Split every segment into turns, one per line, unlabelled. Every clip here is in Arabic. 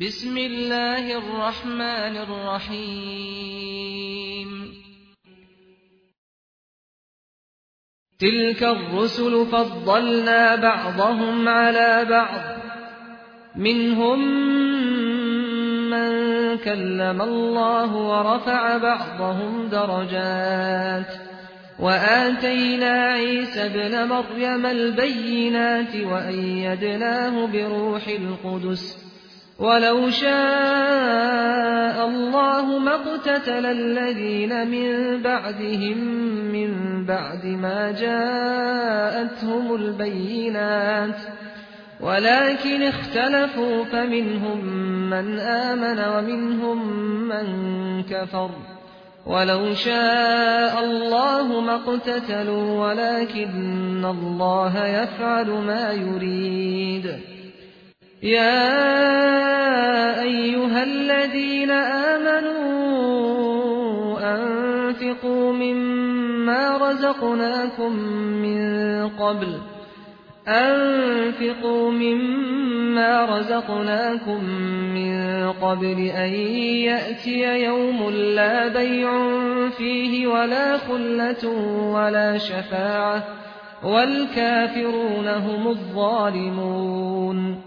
بسم الله الرحمن الرحيم تلك الرسل فضلنا بعضهم على بعض منهم من كلم الله ورفع بعضهم درجات وآتينا عيسى ابن مريم البينات وأيدناه بروح القدس ولو شاء الله ما اقتتل الذين من بعدهم من بعد ما جاءتهم البينات ولكن اختلفوا فمنهم من آمن ومنهم من كفر ولو شاء الله ما اقتتلوا ولكن الله يفعل ما يريد يا أيها الذين آمنوا أنفقوا مما رزقناكم من قبل أن يأتي يوم لا بيع فيه ولا خلة ولا شفاعة والكافرون هم الظالمون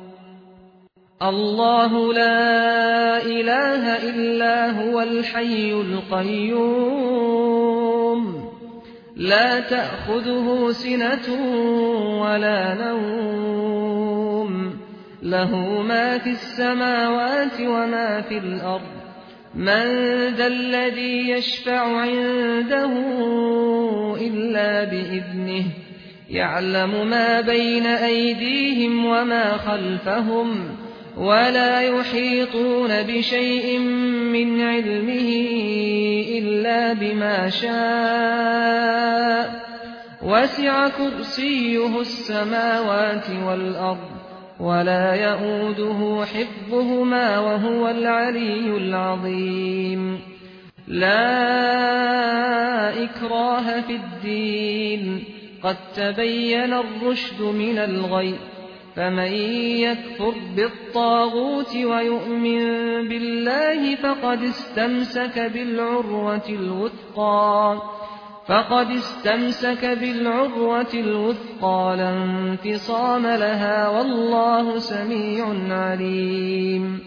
الله لا إله إلا هو الحي القيوم لا تأخذه سنة ولا نوم له ما في السماوات وما في الأرض من ذا الذي يشفع عنده إلا بإذنه يعلم ما بين أيديهم وما خلفهم ولا يحيطون بشيء من علمه إلا بما شاء وسع كرسيه السماوات والأرض ولا يئوده حفظهما وهو العلي العظيم لا إكراه في الدين قد تبين الرشد من الغي فمن يكفر بالطاغوت ويؤمن بالله فقد استمسك بالعروة الوثقى لا انفصام لها والله سميع عليم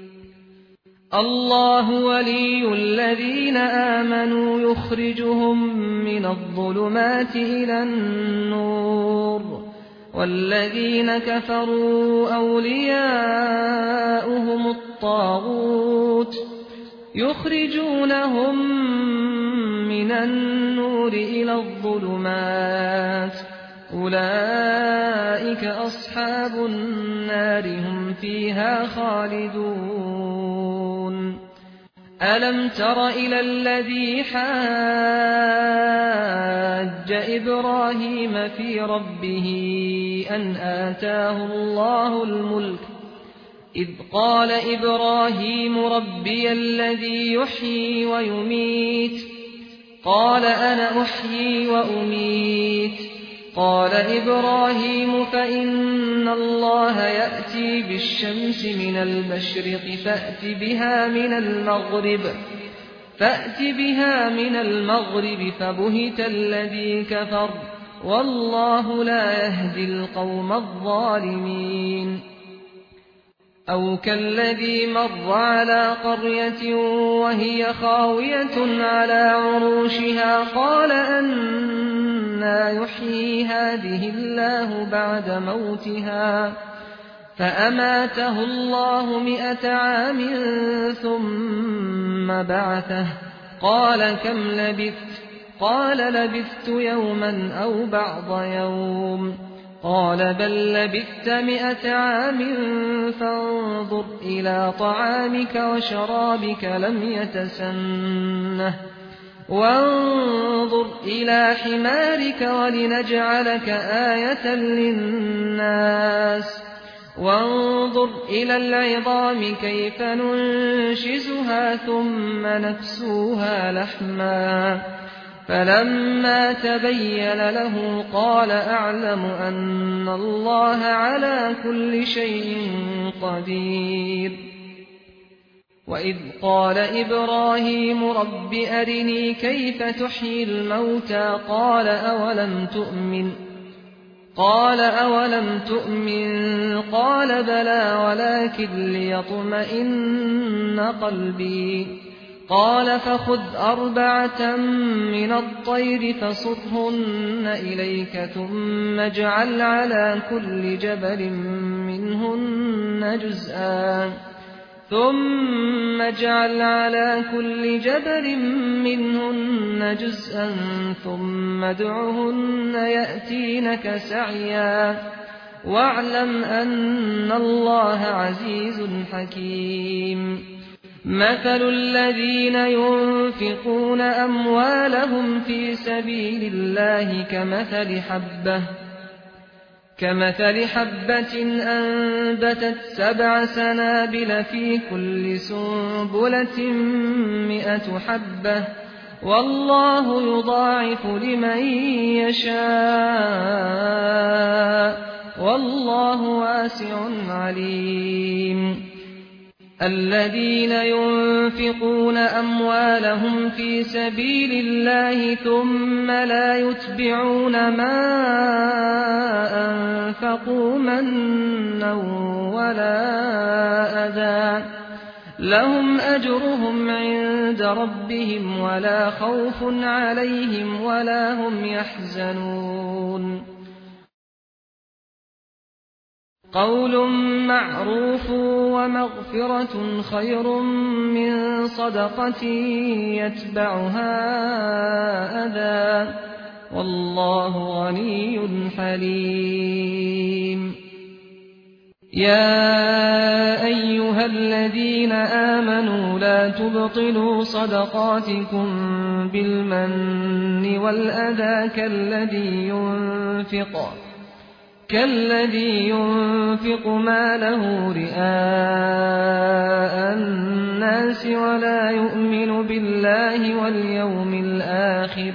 الله ولي الذين آمنوا يخرجهم من الظلمات إلى النور والذين كفروا أولياؤهم الطاغوت يخرجونهم من النور إلى الظلمات أولئك أصحاب النار هم فيها خالدون ألم تر إلى الذي حاج إبراهيم في ربه أن آتاه الله الملك إذ قال إبراهيم ربي الذي يحيي ويميت قال أنا أحيي وأميت قال إبراهيم فإن الله يأتي بالشمس من المشرق فأت بها من المغرب فبهت الذي كفر والله لا يهدي القوم الظالمين أو كالذي مر على قرية وهي خاوية على عروشها قال أنى يحيي هذه الله بعد موتها فأماته الله 100 عام ثم بعثه قال كم لبثت قال لبثت يوما أو بعض يوم قال بل لبثت 100 عام فانظر إلى طعامك وشرابك لم يتسنه وانظر إلى حمارك ولنجعلك آية للناس وانظر إلى العظام كيف ننشزها ثم نكسوها لحما فلما تبين له قال أعلم أن الله على كل شيء قدير وإذ قال إبراهيم رب أرني كيف تحيي الموتى قال أولم تؤمن قال بلى ولكن ليطمئن قلبي قال فخذ 4 من الطير فصرهن إليك ثم اجعل على كل جبل منهن جزءا ثم ادعهن يأتينك سعيا واعلم أن الله عزيز حكيم مثل الذين ينفقون أموالهم في سبيل الله كمثل حبة أنبتت 7 سنابل في كل سنبلة 100 حبة والله يضاعف لمن يشاء والله واسع عليم الذين ينفقون أموالهم في سبيل الله ثم لا يتبعون ما أنفقوا منا ولا أذى لهم أجرهم عند ربهم ولا خوف عليهم ولا هم يحزنون قول معروف ومغفرة خير من صدقة يتبعها أذى والله غني حليم يا أيها الذين آمنوا لا تبطلوا صدقاتكم بالمن والأذى كالذي ينفق ماله رئاء الناس ولا يؤمن بالله واليوم الآخر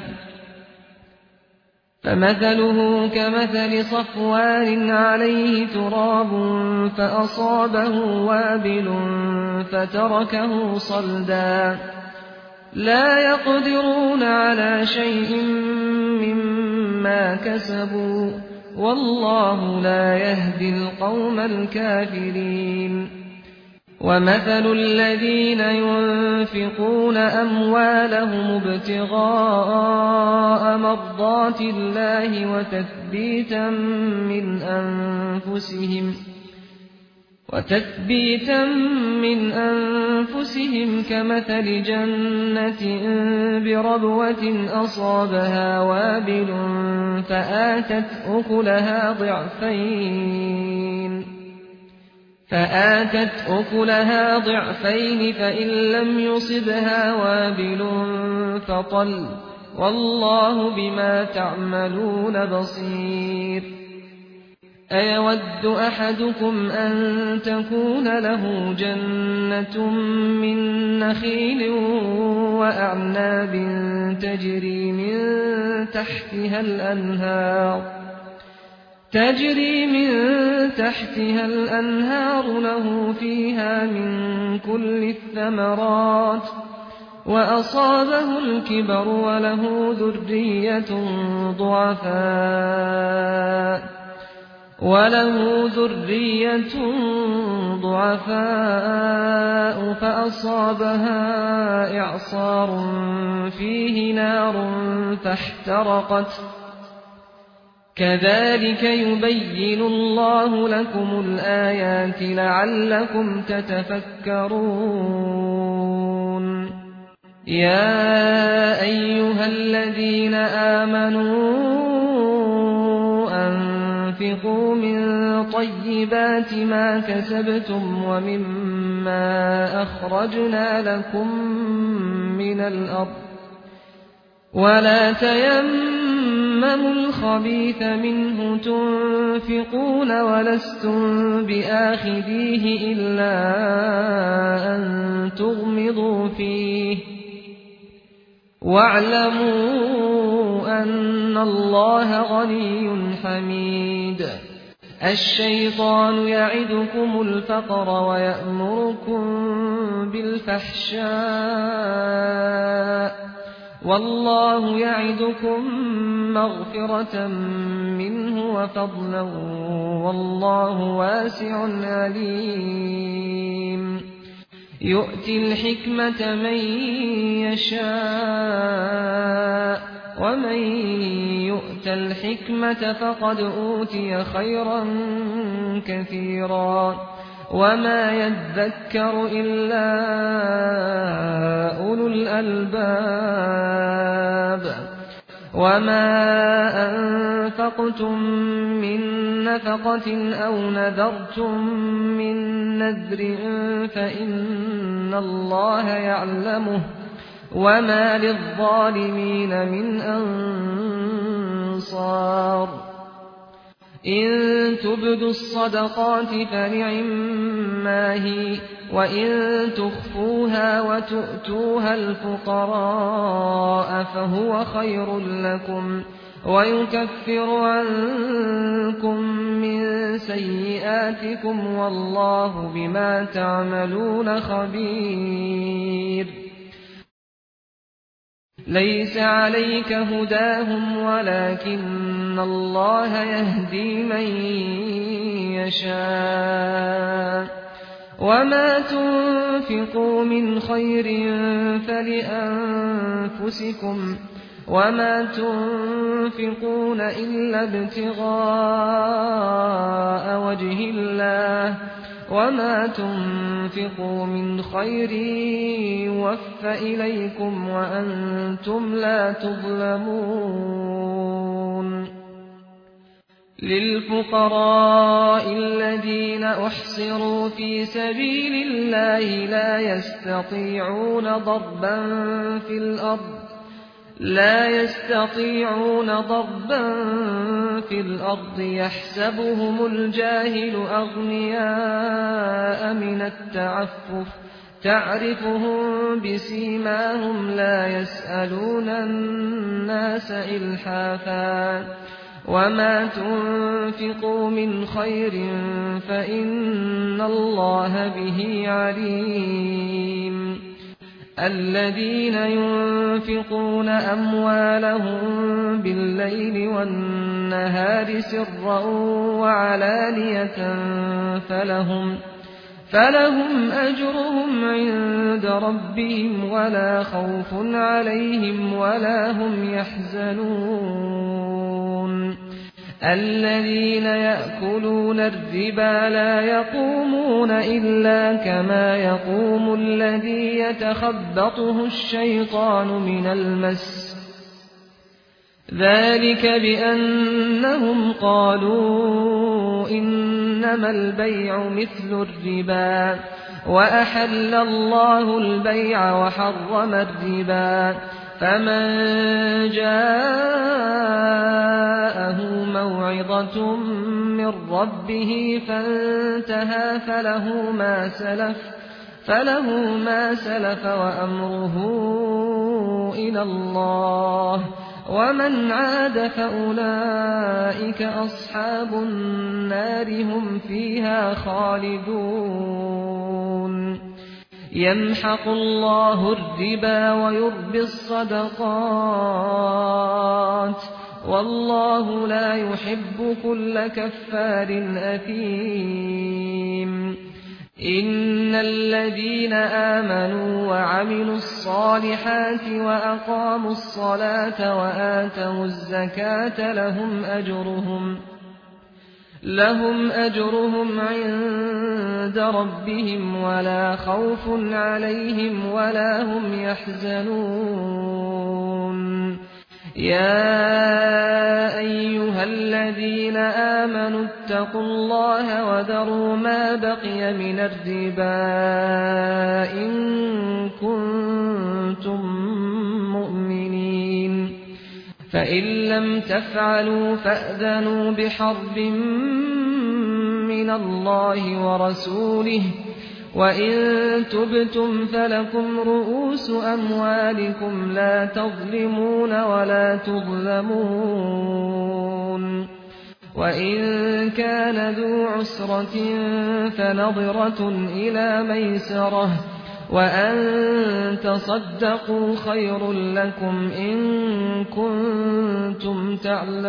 فمثله كمثل صفوان عليه تراب فأصابه وابل فتركه صلدا لا يقدرون على شيء مما كسبوا والله لا يهدي القوم الكافرين ومثل الذين ينفقون أموالهم ابتغاء مرضات الله وتثبيتا من أنفسهم كمثل جنة بربوة أصابها وابل فآتت أكلها ضعفين فإن لم يصبها وابل فطل والله بما تعملون بصير أيود أحدكم أن تكون له جنة من نخيل وأعناب تجري من تحتها الأنهار له فيها من كل الثمرات وأصابه الكبر وله ذرية ضعفاء فأصابها إعصار فيه نار فاحترقت كذلك يبين الله لكم الآيات لعلكم تتفكرون يا أيها الذين آمنوا أنفقوا من طيبات ما كسبتم ومما أخرجنا لكم من الأرض ولا تيمموا الخبيث منه تنفقون ولستم بآخذيه إلا أن تغمضوا فيه واعلموا أن الله غني حميد الشيطان يعدكم الفقر ويأمركم بالفحشاء والله يعدكم مغفرة منه وفضلا والله واسع عليم يؤتي الحكمة من يشاء ومن يؤت الحكمة فقد أوتي خيرا كثيرا وما يذكر إلا أولو الألباب وما أنفقتم من نفقة أو نذرتم من نذر فإن الله يعلمه وما للظالمين من أنصار إن تبدوا الصدقات فنعما هي وإن تخفوها وتؤتوها الفقراء فهو خير لكم ويكفر عنكم من سيئاتكم والله بما تعملون خبير ليس عليك هداهم ولكن الله يهدي من يشاء وما تنفقوا من خير فلأنفسكم وما تنفقون إلا ابتغاء وجه الله وما تنفقوا من خير يوفى إليكم وأنتم لا تظلمون للفقراء الذين أحصروا في سبيل الله لا يستطيعون ضربا في الأرض يحسبهم الجاهل أغنياء من التعفف تعرفهم بسيماهم لا يسألون الناس إلحافا وما تنفقوا من خير فإن الله به عليم الذين ينفقون أموالهم بالليل والنهار سرا وعلانية فلهم أجرهم عند ربهم ولا خوف عليهم ولا هم يحزنون الذين يأكلون الربا لا يقومون إلا كما يقوم الذي يتخبطه الشيطان من المس ذلك بأنهم قالوا إنما البيع مثل الربا وأحل الله البيع وحرم الربا فمن جاءه موعظة من ربه فانتهى فله ما سلف وأمره إلى الله ومن عاد فأولئك أصحاب النار هم فيها خالدون يمحق الله الربا ويربي الصدقات والله لا يحب كل كفار أثيم إن الذين آمنوا وعملوا الصالحات وأقاموا الصلاة وآتوا الزكاة لهم أجرهم عند ربهم ولا خوف عليهم ولا هم يحزنون يا أيها الذين آمنوا اتقوا الله وذروا ما بقي من الربا إن كنتم مؤمنين فإن لم تفعلوا فأذنوا بحرب من الله ورسوله وإن تبتم فلكم رؤوس أموالكم لا تظلمون ولا تظلمون وإن كان ذو عسرة فنظرة إلى ميسرة وأن تصدقوا خير لكم إن كنتم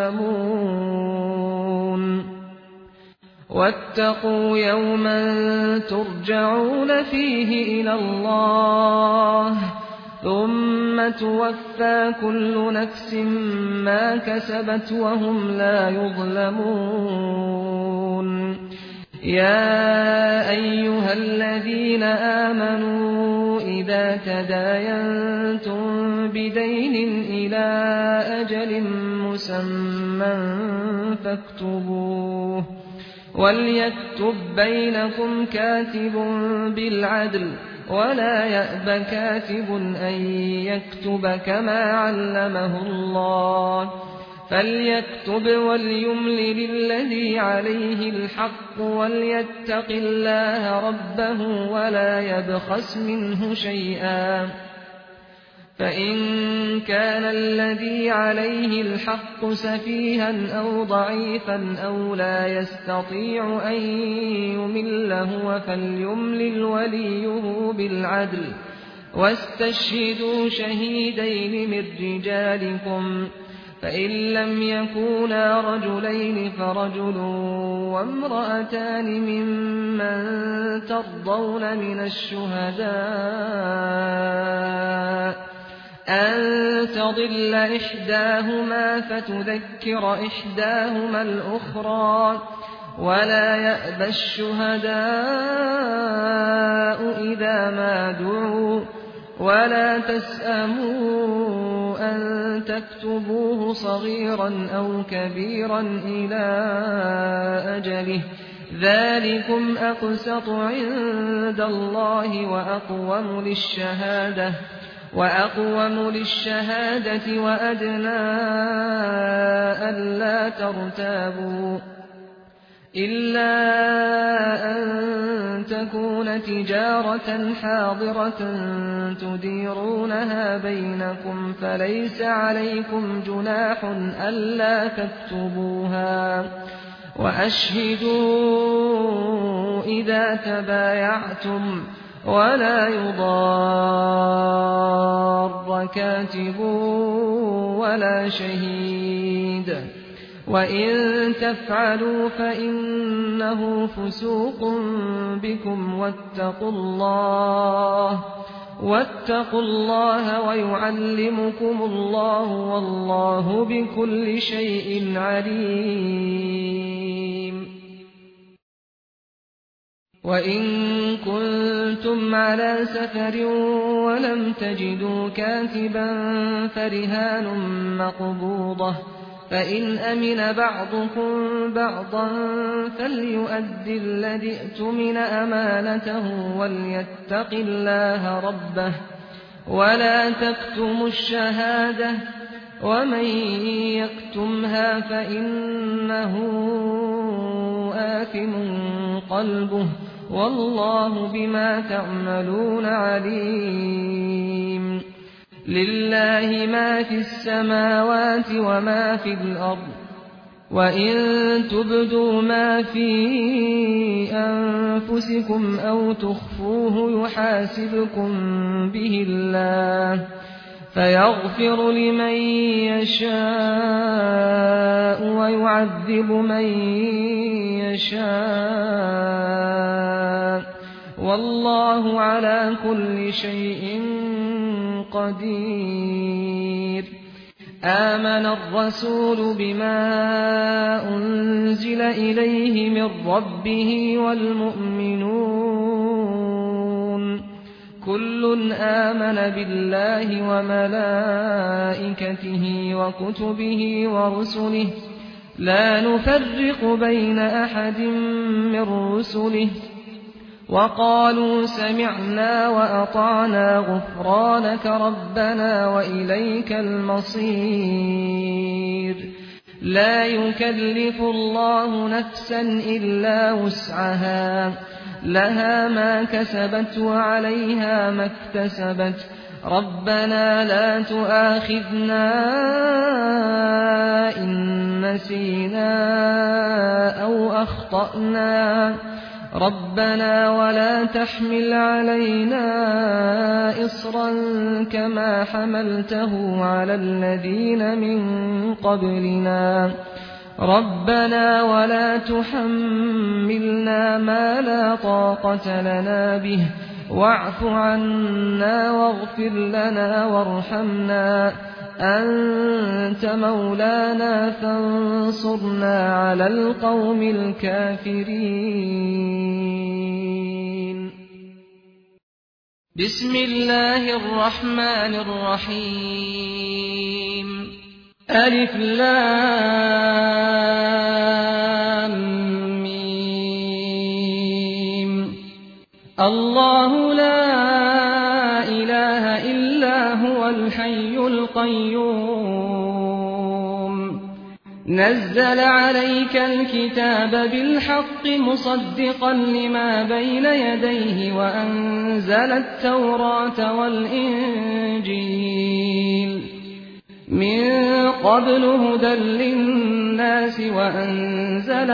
تعلمون واتقوا يوما ترجعون فيه إلى الله ثم توفى كل نفس ما كسبت وهم لا يظلمون يا أيها الذين آمنوا إذا تداينتم بدين إلى أجل مسمى فاكتبوه وليكتب بينكم كاتب بالعدل ولا يأب كاتب أن يكتب كما علمه الله فليكتب وليملل الذي عليه الحق وليتق الله ربه ولا يبخس منه شيئا فإن كان الذي عليه الحق سفيها أو ضعيفا أو لا يستطيع أن يمل هو فليملل وليه بالعدل واستشهدوا شهيدين من رجالكم فإن لم يكونا رجلين فرجل وامرأتان ممن ترضون من الشهداء أن تضل إحداهما فتذكر إحداهما الأخرى ولا يأبى الشهداء إذا ما دعوا ولا تسأموا أن تكتبوه صغيرا أو كبيرا إلى أجله ذلكم أقسط عند الله وأقوم للشهادة وأدنى ألا ترتابوا إلا أن تكون تجارة حاضرة تديرونها بينكم فليس عليكم جناح ألا تكتبوها وأشهدوا إذا تبايعتم ولا يضار كاتب ولا شهيد وإن تفعلوا فإنه فسوق بكم واتقوا الله ويعلمكم الله والله بكل شيء عليم وإن كنتم على سفر ولم تجدوا كاتبا فرهان مقبوضة فإن أمن بعضكم بعضا فليؤد الذي ائتمن أمانته وليتق الله ربه ولا تكتموا الشهادة ومن يكتمها فإنه آثم قلبه والله بما تعملون عليم لله ما في السماوات وما في الأرض وإن تبدوا ما في أنفسكم أو تخفوه يحاسبكم به الله فيغفر لمن يشاء ويعذب من يشاء والله على كل شيء قدير آمن الرسول بما أنزل إليه من ربه والمؤمنون كل آمن بالله وملائكته وكتبه ورسله لا نفرق بين أحد من رسله وقالوا سمعنا وأطعنا غفرانك ربنا وإليك المصير لا يكلف الله نفسا إلا وسعها لها ما كسبت وعليها ما اكتسبت ربنا لا تؤاخذنا إن نسينا أو أخطأنا ربنا ولا تحمل علينا إصرا كما حملته على الذين من قبلنا ربنا ولا تحملنا ما لا طاقة لنا به واعف عنا واغفر لنا وارحمنا أنت مولانا فانصرنا على القوم الكافرين. بسم الله الرحمن الرحيم. ألف لام ميم. الله لا إله إلا هو الحي القيوم نزل عليك الكتاب بالحق مصدقا لما بين يديه وأنزل التوراة والإنجيل من قبل هدى للناس وأنزل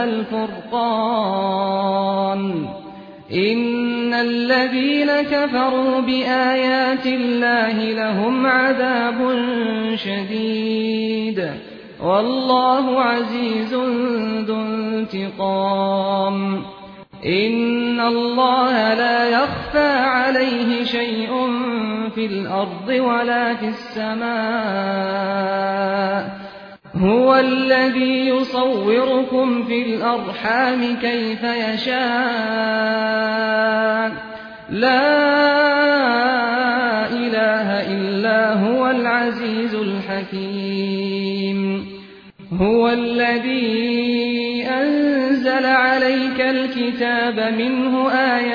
الفرقان إن الذين كفروا بآيات الله لهم عذاب شديد والله عزيز ذو انتقام. إن الله لا يخفى عليه شيء في الأرض ولا في السماء هو الذي يصوركم في الأرحام كيف يشاء لا إله إلا هو العزيز الحكيم. هو الذي أنزل عليك الكتاب منه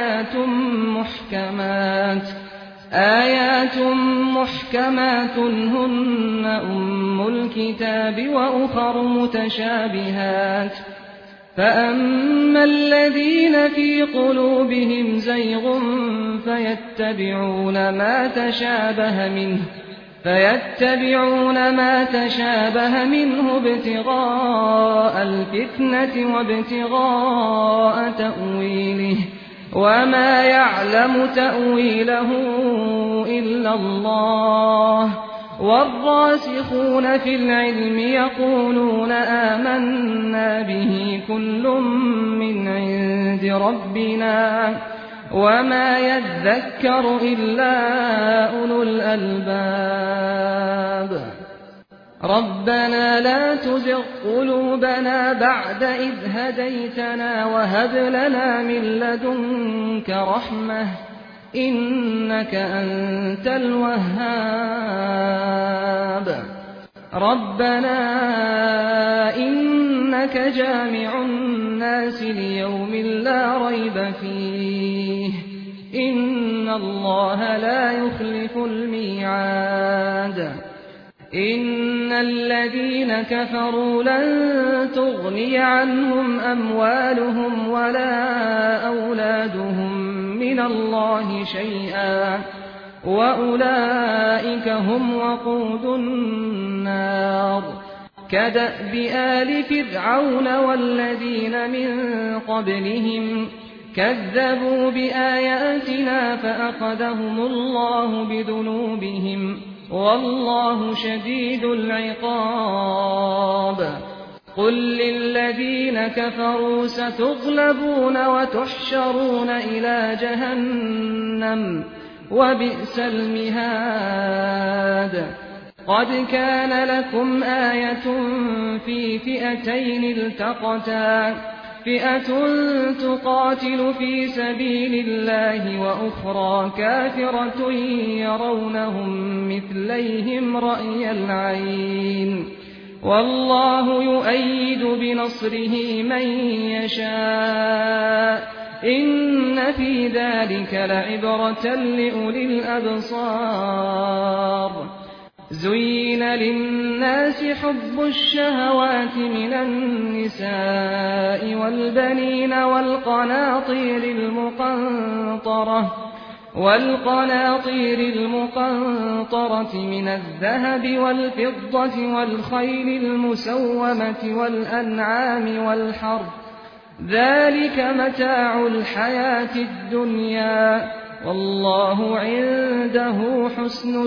آيات محكمات هن أم الكتاب وأخر متشابهات فأما الذين في قلوبهم زيغ فيتبعون ما تشابه منه ابتغاء الفتنة وابتغاء تأويله وما يعلم تأويله إلا الله والراسخون في العلم يقولون آمنا به كل من عند ربنا وما يذكر إلا أولو الألباب. ربنا لا تزغ قلوبنا بعد إذ هديتنا وهب لنا من لدنك رحمة إنك أنت الوهاب. ربنا إنك جامع الناس ليوم لا ريب فيه إن الله لا يخلف الميعاد. إن الذين كفروا لن تغني عنهم أموالهم ولا أولادهم من الله شيئا وأولئك هم وقود النار. كدأب آل فرعون والذين من قبلهم كذبوا بآياتنا فأخذهم الله بذنوبهم والله شديد العقاب. قل للذين كفروا ستغلبون وتحشرون إلى جهنم وبئس المهاد. قد كان لكم آية في فئتين التقتا فئة تقاتل في سبيل الله وأخرى كافرة يرونهم مثليهم رأي العين والله يؤيد بنصره من يشاء إن في ذلك لعبرة لأولي الأبصار. زين للناس حب الشهوات من النساء والبنين والقناطير المقنطرة من الذهب والفضة والخيل المسومة والأنعام والحرث ذلك متاع الحياة الدنيا والله عنده حسن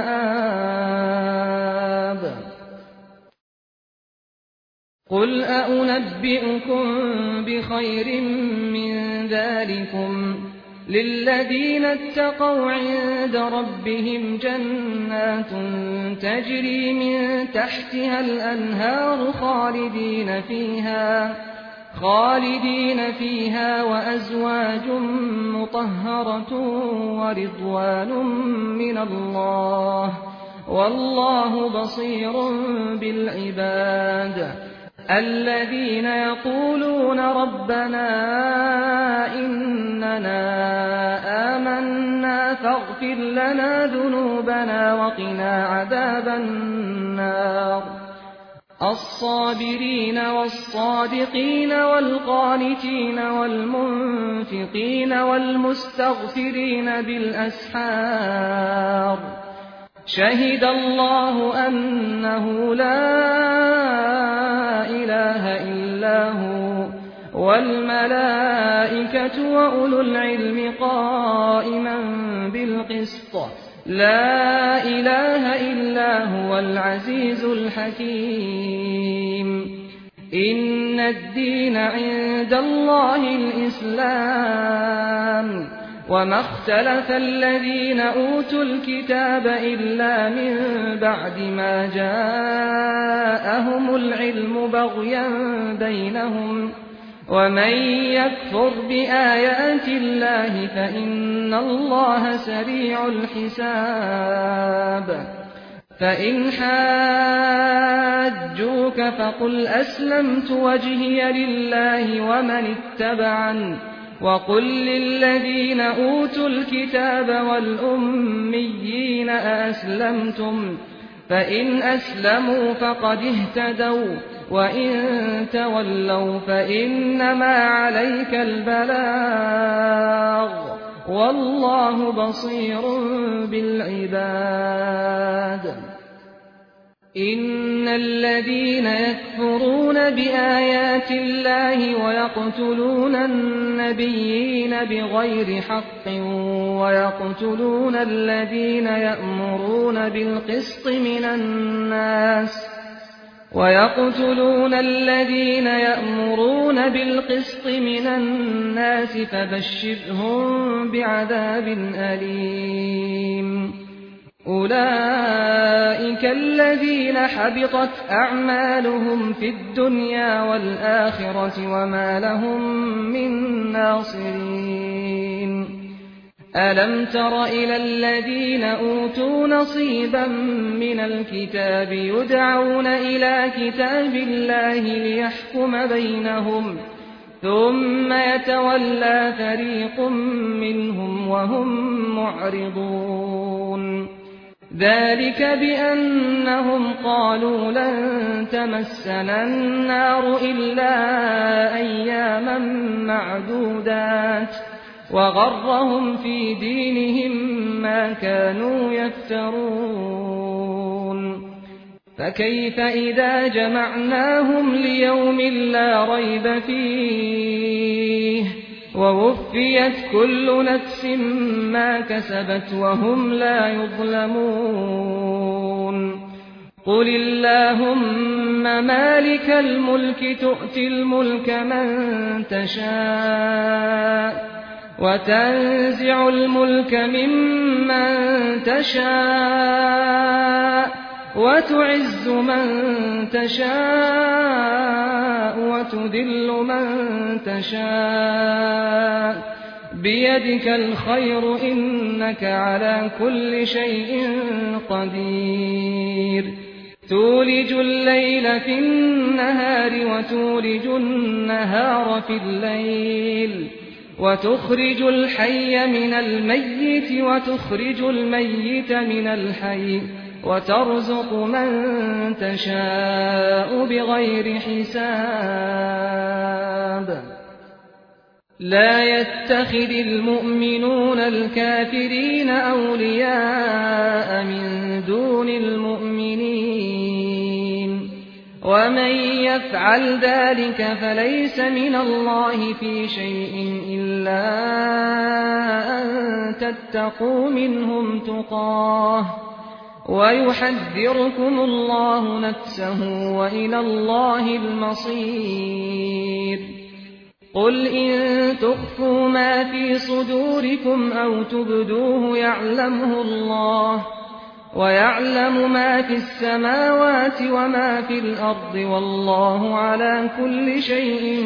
المآب. قل أنبئكم بخير من ذلكم للذين اتقوا عند ربهم جنات تجري من تحتها الأنهار خالدين فيها وأزواج مطهرة ورضوان من الله والله بصير بالعباد. الذين يقولون ربنا إننا آمنا فاغفر لنا ذنوبنا وقنا عذاب النار. الصابرين والصادقين والقانتين والمنفقين والمستغفرين بالأسحار. شهد الله أنه لا إله إلا هو والملائكة وأولو العلم قائما بالقسط لا إله إلا هو العزيز الحكيم. إن الدين عند الله الإسلام وما اختلف الذين أوتوا الكتاب إلا من بعد ما جاءهم العلم بغيا بينهم ومن يكفر بآيات الله فإن الله سريع الحساب. فإن حاجوك فقل أسلمت وجهي لله ومن اتبعني وقل للذين أوتوا الكتاب والأميين أأسلمتم فإن أسلموا فقد اهتدوا وإن تولوا فإنما عليك البلاغ والله بصير بالعباد. إن الذين يكفرون بآيات الله ويقتلون النبيين بغير حق ويقتلون الذين يأمرون بالقسط من الناس فبشرهم بعذاب أليم. أولئك الذين حبطت أعمالهم في الدنيا والآخرة وما لهم من ناصرين. ألم تر إلى الذين أوتوا نصيبا من الكتاب يدعون إلى كتاب الله ليحكم بينهم ثم يتولى فريق منهم وهم معرضون. ذلك بأنهم قالوا لن تمسنا النار إلا أياما معدودات وغرهم في دينهم ما كانوا يفترون. فكيف إذا جمعناهم ليوم لا ريب فيه ووفيت كل نفس ما كسبت وهم لا يظلمون. قل اللهم مالك الملك تؤتي الملك من تشاء وتنزع الملك ممن تشاء وتعز من تشاء وتذل من تشاء بيدك الخير إنك على كل شيء قدير. تولج الليل في النهار وتولج النهار في الليل وتخرج الحي من الميت وتخرج الميت من الحي وترزق من تشاء بغير حساب. لا يتخذ المؤمنون الكافرين أولياء من دون المؤمنين ومن يفعل ذلك فليس من الله في شيء إلا أن تتقوا منهم تقاه ويحذركم الله نفسه وإلى الله المصير. قل إن تخفوا ما في صدوركم أو تبدوه يعلمه الله ويعلم ما في السماوات وما في الأرض والله على كل شيء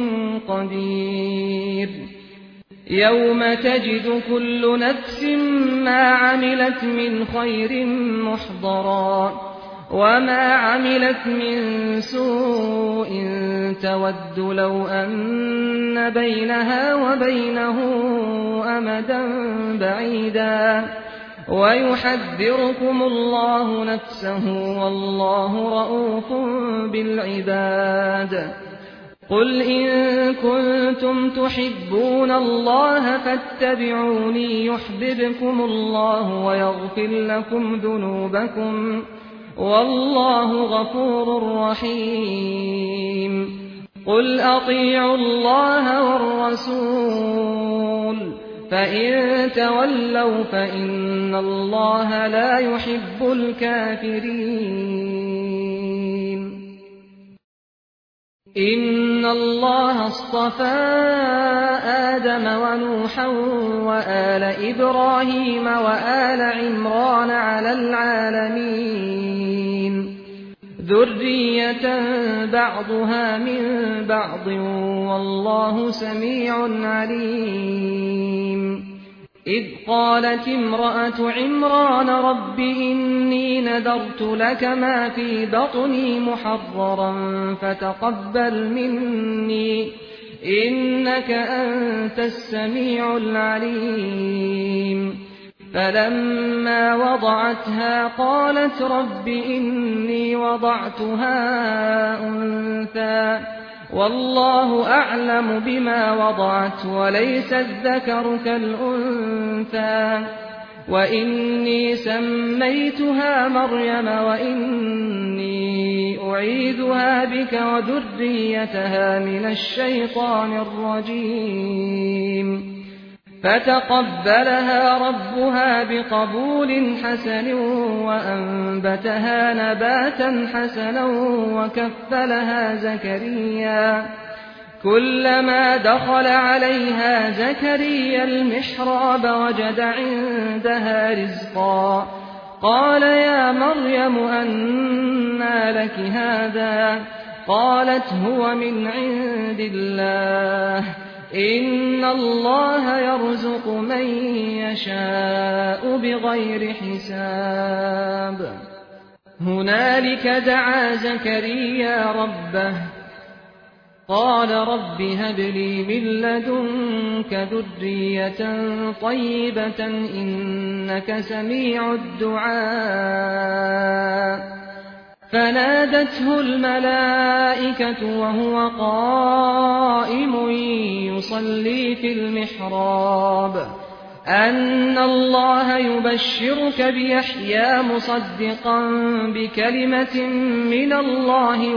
قدير. يوم تجد كل نفس ما عملت من خير محضرا وما عملت من سوء تود لو أن بينها وبينه أمدا بعيدا ويحذركم الله نفسه والله رءوف بالعباد. قل إن كنتم تحبون الله فاتبعوني يحببكم الله ويغفر لكم ذنوبكم والله غفور رحيم. قل أطيعوا الله والرسول فإن تولوا فإن الله لا يحب الكافرين. إن الله اصطفى آدم ونوحا وآل إبراهيم وآل عمران على العالمين ذرية بعضها من بعض والله سميع عليم. إذ قالت امرأة عمران رب إني نذرت لك ما في بطني محررا فتقبل مني إنك أنت السميع العليم. فلما وضعتها قالت رب إني وضعتها أنثى والله أعلم بما وضعت وليس الذكر كالأنثى وإني سميتها مريم وإني أعيذها بك وذريتها من الشيطان الرجيم. فتقبلها ربها بقبول حسن وأنبتها نباتا حسنا وكفلها زكريا. كلما دخل عليها زكريا المحراب وجد عندها رزقا قال يا مريم أنى لك هذا قالت هو من عند الله إن الله يرزق من يشاء بغير حساب. هنالك دعا زكريا ربه قال رب هب لي من لدنك ذرية طيبة إنك سميع الدعاء. فنادته الملائكة وهو قائم يصلي في المحراب أن الله يبشرك بيحيى مصدقا بكلمة من الله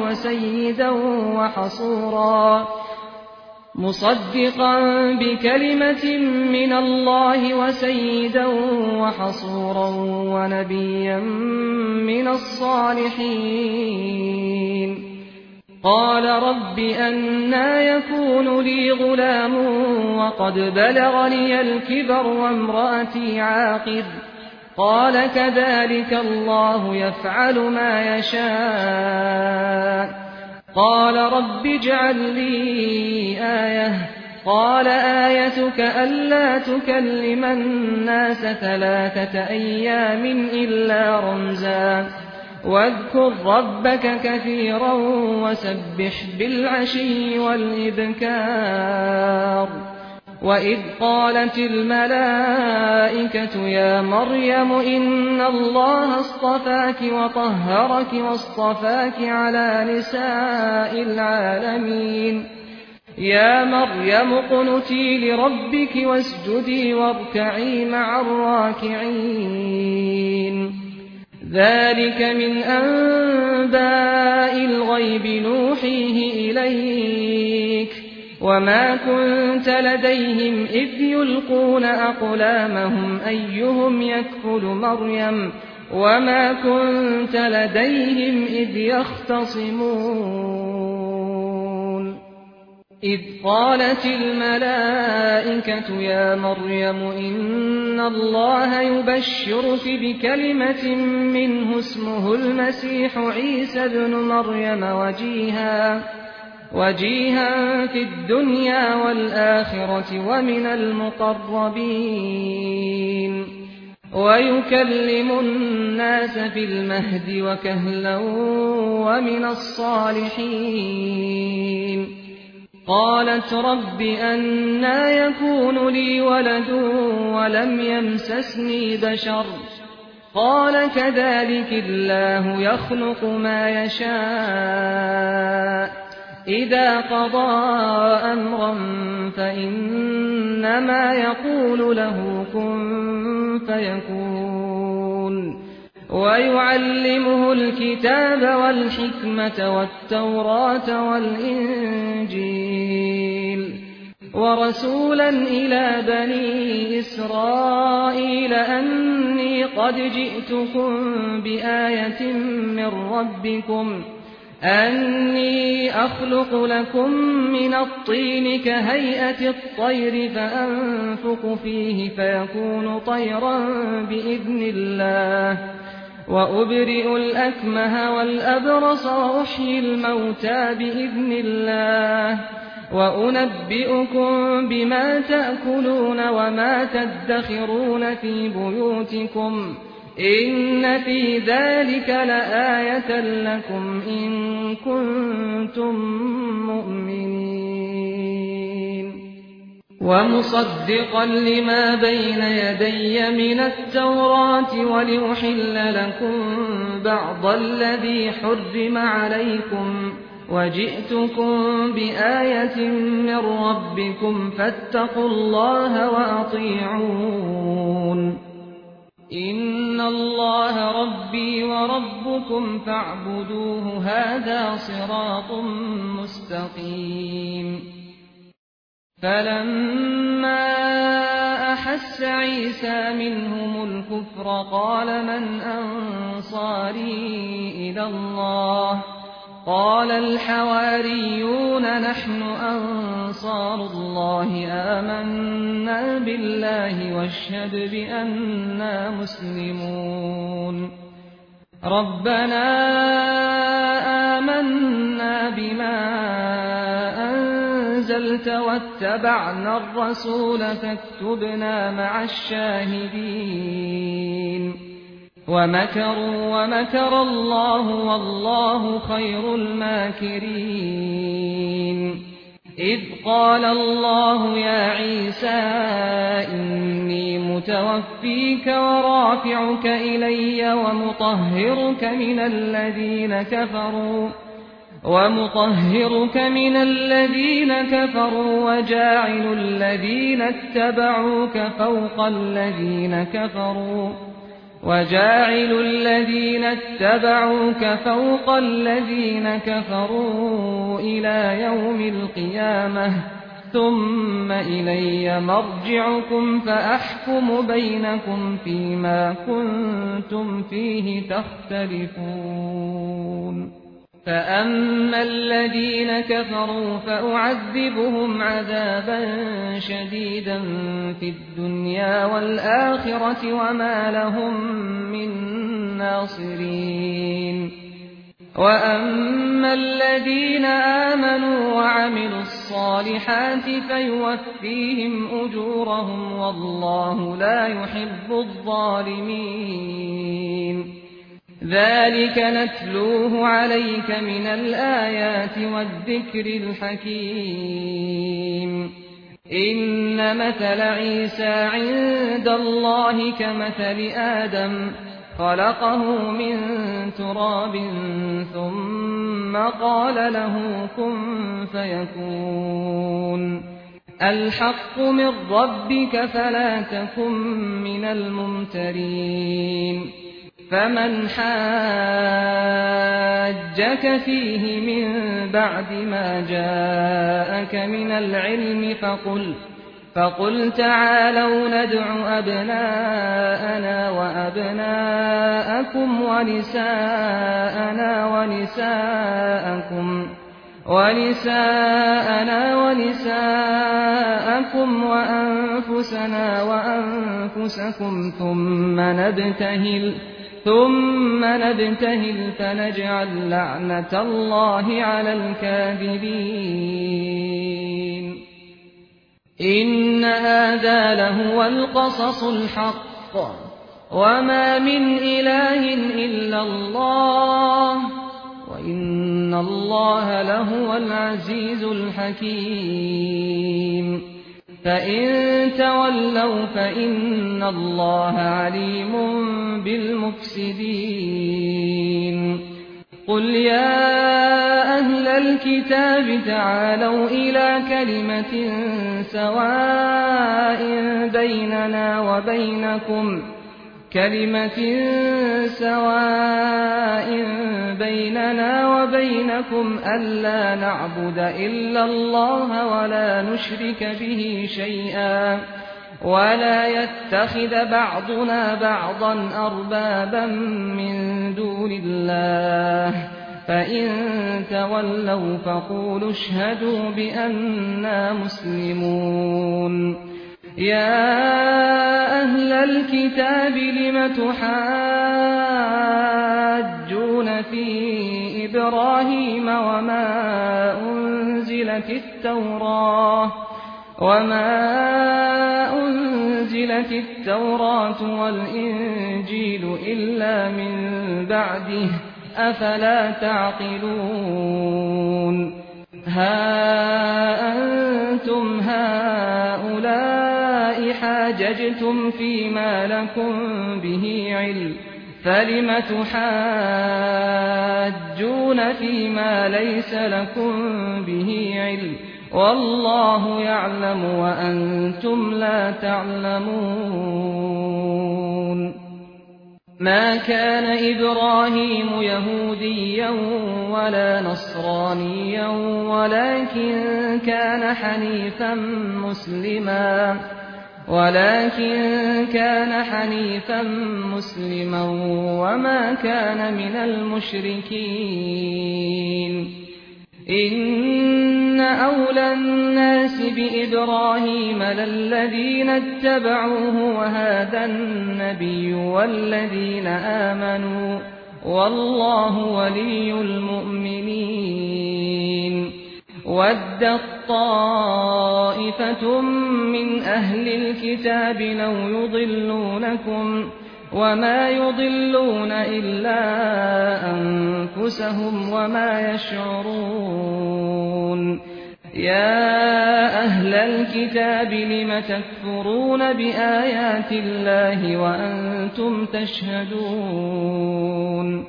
وسيدا وحصورا ونبيا من الصالحين. قال رب أنى يكون لي غلام وقد بلغني الكبر وامرأتي عاقر قال كذلك الله يفعل ما يشاء. قال رب اجعل لي آية قال آيتك ألا تكلم الناس 3 أيام إلا رمزا واذكر ربك كثيرا وسبح بالعشي والإبكار. وإذ قالت الملائكة يا مريم إن الله اصطفاك وطهرك واصطفاك على نساء العالمين يا مريم اقنتي لربك واسجدي واركعي مع الراكعين. ذلك من أنباء الغيب نوحيه إليك وما كنت لديهم إذ يلقون أقلامهم أيهم يكفل مريم وما كنت لديهم إذ يختصمون إذ قالت الملائكة يا مريم إن الله يبشرك بكلمة منه اسمه المسيح عيسى ابن مريم وجيها في الدنيا والآخرة ومن المقربين ويكلم الناس في المهد وكهلا ومن الصالحين قالت رب أنى يكون لي ولد ولم يمسسني بشر قال كذلك الله يخلق ما يشاء إذا قضى أمرا فإنما يقول له كن فيكون ويعلمه الكتاب والحكمة والتوراة والإنجيل ورسولا إلى بني إسرائيل أني قد جئتكم بآية من ربكم أني أخلق لكم من الطين كهيئة الطير فأنفخ فيه فيكون طيرا بإذن الله وأبرئ الأكمه والأبرص وأحيي الموتى بإذن الله وأنبئكم بما تأكلون وما تدخرون في بيوتكم إن في ذلك لآية لكم إن كنتم مؤمنين ومصدقا لما بين يدي من التوراة ولأحل لكم بعض الذي حرم عليكم وجئتكم بآية من ربكم فاتقوا الله وأطيعون إن الله ربي وربكم فاعبدوه هذا صراط مستقيم فلما أحس عيسى منهم الكفر قال من أنصاري إلى الله قال الحواريون نحن أنصار الله آمنا بالله واشهد بأننا مسلمون ربنا آمنا بما أنزلت واتبعنا الرسول فاكتبنا مع الشاهدين ومكروا ومكر الله والله خير الماكرين إذ قال الله يا عيسى إني متوفيك ورافعك إلي ومطهرك من الذين كفروا وجاعل الذين اتبعوك فوق الذين كفروا إلى يوم القيامة ثم إلي مرجعكم فأحكم بينكم فيما كنتم فيه تختلفون فأما الذين كفروا فأعذبهم عذابا شديدا في الدنيا والآخرة وما لهم من ناصرين وأما الذين آمنوا وعملوا الصالحات فيوفيهم أجورهم والله لا يحب الظالمين ذلك نتلوه عليك من الآيات والذكر الحكيم إن مثل عيسى عند الله كمثل آدم خلقه من تراب ثم قال له كن فيكون الحق من ربك فلا تكن من الممترين فمن حاجك فيه من بعد ما جاءك من العلم فقل تعالوا ندع أبناءنا وأبناءكم ونساءنا ونساءكم وأنفسنا وأنفسكم ثم نبتهل فنجعل لعنة الله على الكاذبين. إن هذا لهو القصص الحق وما من إله إلا الله وإن الله لهو العزيز الحكيم. فإن تولوا فإن الله عليم بالمفسدين. قل يا أهل الكتاب تعالوا إلى كلمة سواء بيننا وبينكم ألا نعبد إلا الله ولا نشرك به شيئا ولا يتخذ بعضنا بعضا أربابا من دون الله. فإن تولوا فقولوا اشهدوا بأننا مسلمون. يا أهل الكتاب لم تحاجون في إبراهيم وما أنزلت التوراة والإنجيل إلا من بعده أفلا تعقلون. ها أنتم هؤلاء حاججتم فيما لكم به علم فلم تحاجون فيما ليس لكم به علم والله يعلم وأنتم لا تعلمون. ما كان إبراهيم يهوديا ولا نصرانيا ولكن كان حنيفا مسلما وما كان من المشركين. إن أولى الناس بإبراهيم للذين اتبعوه وهذا النبي والذين آمنوا والله ولي المؤمنين. ودت طائفة من أهل الكتاب لو يضلونكم وما يضلون إلا أنفسهم وما يشعرون. يا أهل الكتاب لم تكفرون بآيات الله وأنتم تشهدون.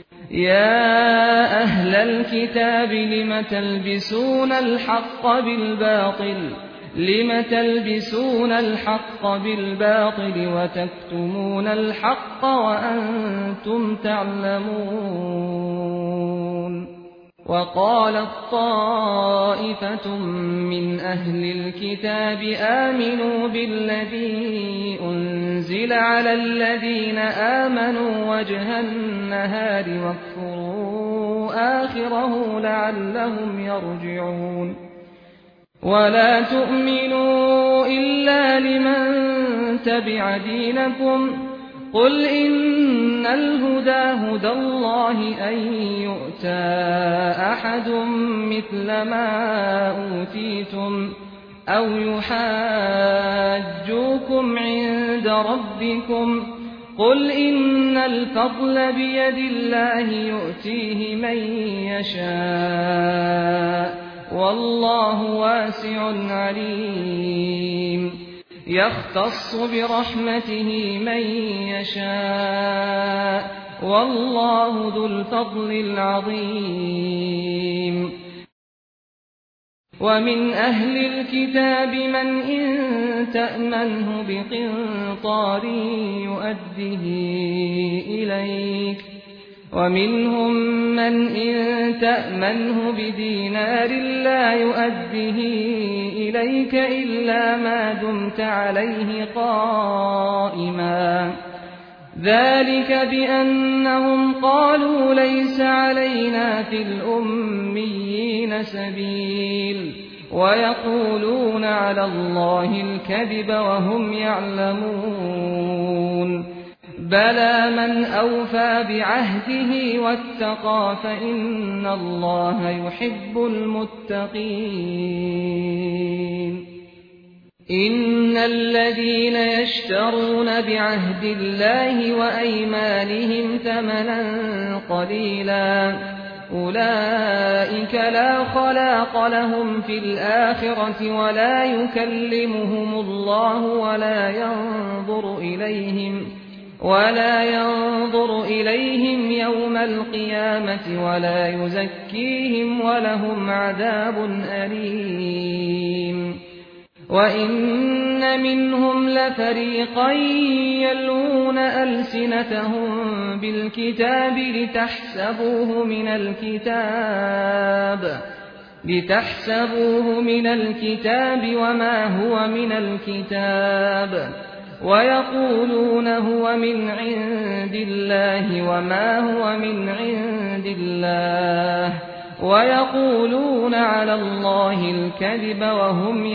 يا أهل الكتاب لم تلبسون الحق بالباطل وتكتمون الحق وأنتم تعلمون. وقالت طائفة من أهل الكتاب آمنوا بالذي أنزل على الذين آمنوا وجه النهار واكفروا آخره لعلهم يرجعون. ولا تؤمنوا إلا لمن تبع دينكم قل إن الهدى هدى الله أن يؤتى أحد مثل ما أوتيتم أو يحاجوكم عند ربكم قل إن الفضل بيد الله يؤتيه من يشاء والله واسع عليم. يختص برحمته من يشاء والله ذو الفضل العظيم. ومن أهل الكتاب من إن تأمنه بقنطار يؤده إليك ومنهم من إن تأمنه بدينار لا يؤديه إليك إلا ما دمت عليه قائما ذلك بأنهم قالوا ليس علينا في الأميين سبيل ويقولون على الله الكذب وهم يعلمون بلى من أوفى بعهده واتقى فإن الله يحب المتقين إن الذين يشترون بعهد الله وأيمانهم ثمنا قليلا أولئك لا خلاق لهم في الآخرة ولا يكلمهم الله ولا ينظر إليهم يوم القيامة ولا يزكيهم ولهم عذاب أليم وإن منهم لفريقا يلوون ألسنتهم بالكتاب لتحسبوه من الكتاب وما هو من الكتاب ويقولون هو من عند الله وما هو من عند الله ويقولون على الله الكذب وهم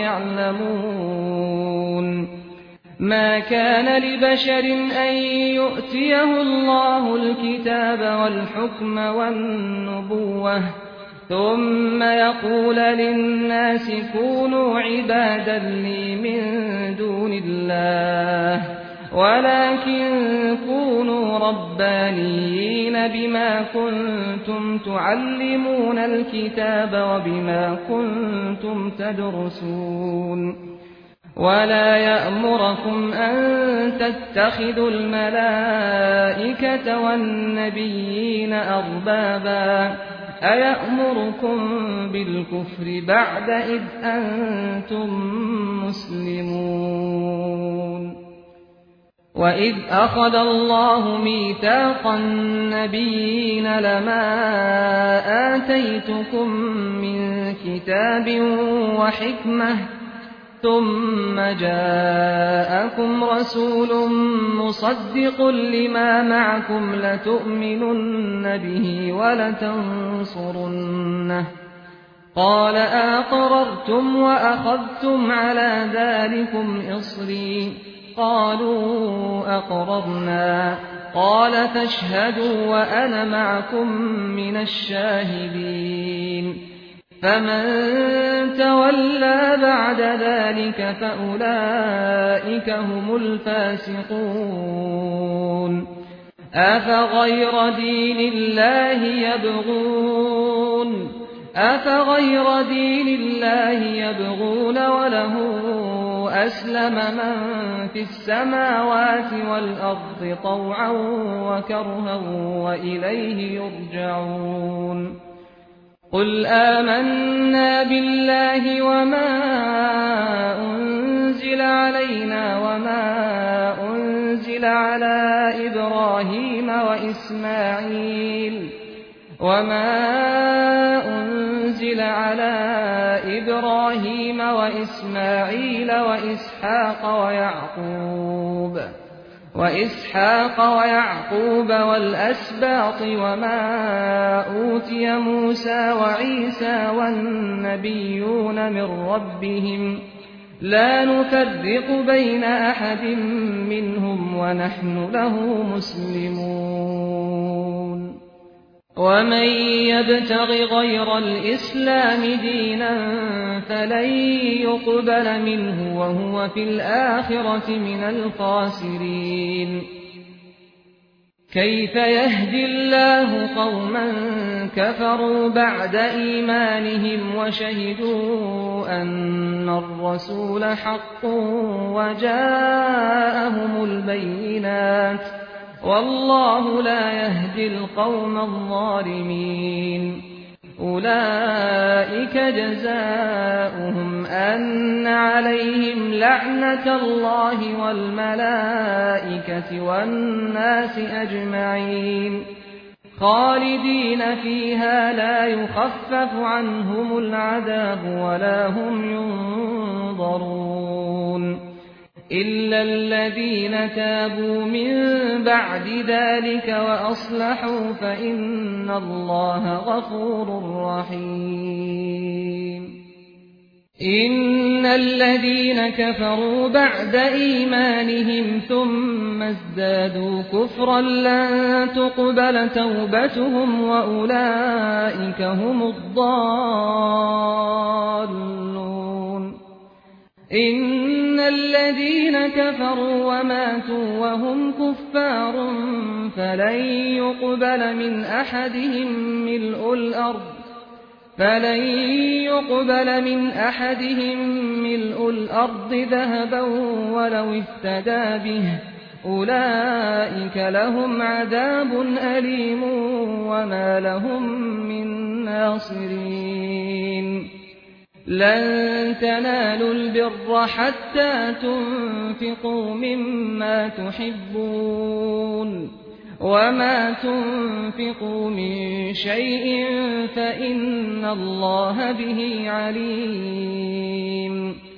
يعلمون ما كان لبشر أن يؤتيه الله الكتاب والحكم والنبوة ثم يقول للناس كونوا عبادا لي من دون الله ولكن كونوا ربانيين بما كنتم تعلمون الكتاب وبما كنتم تدرسون ولا يأمركم أن تتخذوا الملائكة والنبيين أربابا أيأمركم بالكفر بعد إذ أنتم مسلمون وإذ أخذ الله ميثاق النبيين لما آتيتكم من كتاب وحكمة ثم جاءكم رسول مصدق لما معكم لتؤمنن به ولتنصرنه قال أقررتم وأخذتم على ذلكم إصري قالوا أقررنا قال فاشهدوا وأنا معكم من الشاهدين فمن تولى بعد ذلك فأولئك هم الفاسقون أفغير دين الله يبغون وله أسلم من في السماوات والأرض طوعا وكرها وإليه يرجعون قل آمنا بالله وما أنزل علينا وما أنزل على إبراهيم وإسماعيل وإسحاق ويعقوب والأسباط وما أوتي موسى وعيسى والنبيون من ربهم لا نفرق بين أحد منهم ونحن له مسلمون ومن يبتغ غير الإسلام دينا فلن يقبل منه وهو في الآخرة من الخاسرين كيف يهدي الله قوما كفروا بعد إيمانهم وشهدوا أن الرسول حق وجاءهم البينات والله لا يهدي القوم الظالمين أولئك جزاؤهم أن عليهم لعنة الله والملائكة والناس أجمعين خالدين فيها لا يخفف عنهم العذاب ولا هم ينظرون إلا الذين تابوا من بعد ذلك وأصلحوا فإن الله غفور رحيم إن الذين كفروا بعد إيمانهم ثم ازدادوا كفرا لن تقبل توبتهم وأولئك هم الضالون إن الذين كفروا وماتوا وهم كفار فلن يقبل من أحدهم ملء الأرض ذهبا ولو افتدى به أولئك لهم عذاب أليم وما لهم من ناصرين لن تنالوا البر حتى تنفقوا مما تحبون وما تنفقوا من شيء فإن الله به عليم